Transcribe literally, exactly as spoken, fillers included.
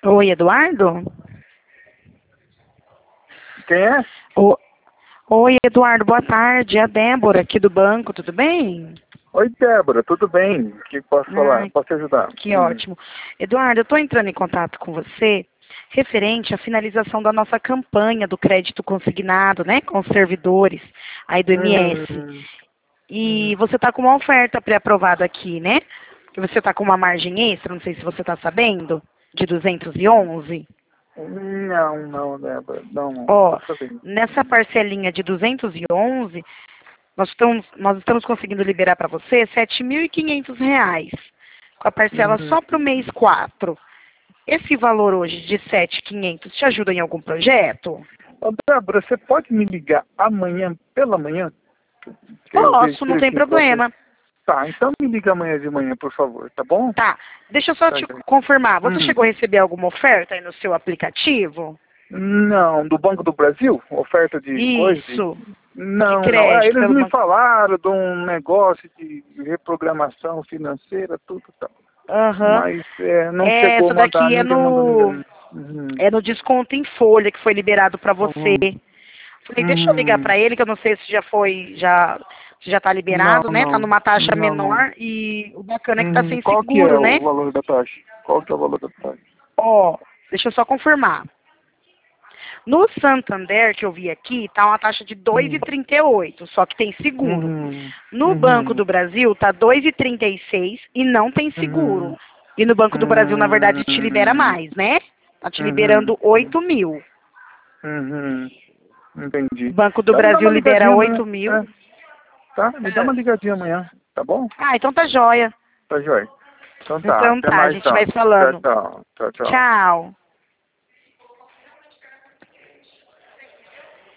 Oi, Eduardo? Quem é? O- Oi, Eduardo, boa tarde. É a Débora aqui do banco, tudo bem? Oi, Débora, tudo bem? O que posso falar? Ai, Posso te ajudar? que Hum. ótimo. Eduardo, eu estou entrando em contato com você referente à finalização da nossa campanha do crédito consignado, né, com os servidores aí do M S. Hum, hum. E você está com uma oferta pré-aprovada aqui, né? Que você está com uma margem extra, não sei se você está sabendo, de duzentos e onze. Não, não, Débora, não, não Ó, tô sabendo. nessa parcelinha de duzentos e onze, nós estamos, nós estamos conseguindo liberar para você sete mil e quinhentos reais, com a parcela Uhum. só para o mês quatro. Esse valor hoje de sete mil e quinhentos te ajuda em algum projeto? Ô, Débora, você pode me ligar amanhã, pela manhã? Que eu vejo Posso, não tem direitinho com você. problema. Tá, então me liga amanhã de manhã, por favor, tá bom? Tá, deixa eu só Tá, te gente. confirmar. Você Hum. chegou a receber alguma oferta aí no seu aplicativo? Não, do Banco do Brasil? Oferta de coisa? De... Isso, de Não, não. É, crédito eles pelo me banco. falaram de um negócio de reprogramação financeira, tudo e tal. Aham. Mas é, não É, chegou a essa mandar, daqui é ninguém mandou ninguém. no, Uhum. é no desconto em folha que foi liberado para você. Uhum. Falei, deixa eu ligar Uhum. para ele, que eu não sei se já foi, já, se já tá Não, liberado, né? Tá não. numa taxa Não, não. menor e o bacana é que tá Uhum. sem Qual que é seguro, o né? valor da taxa? Qual que é o valor da taxa? Ó, deixa eu só confirmar. No Santander, que eu vi aqui, tá uma taxa de dois Uhum. vírgula trinta e oito, só que tem seguro. Uhum. No Banco Uhum. do Brasil, tá dois vírgula trinta e seis e não tem seguro. Uhum. E no Banco do Brasil, na verdade, te libera Uhum. mais, né? Tá te Uhum. liberando oito mil. Uhum. O Entendi. Banco do Então me dá Brasil uma libera ligadinha amanhã. oito mil. É, tá? Me dá uma ligadinha amanhã, tá bom? Ah, então tá jóia. Tá joia. Então tá, Então até tá, a mais gente vai então. Tchau, falando. tchau. Tchau, tchau. Tchau.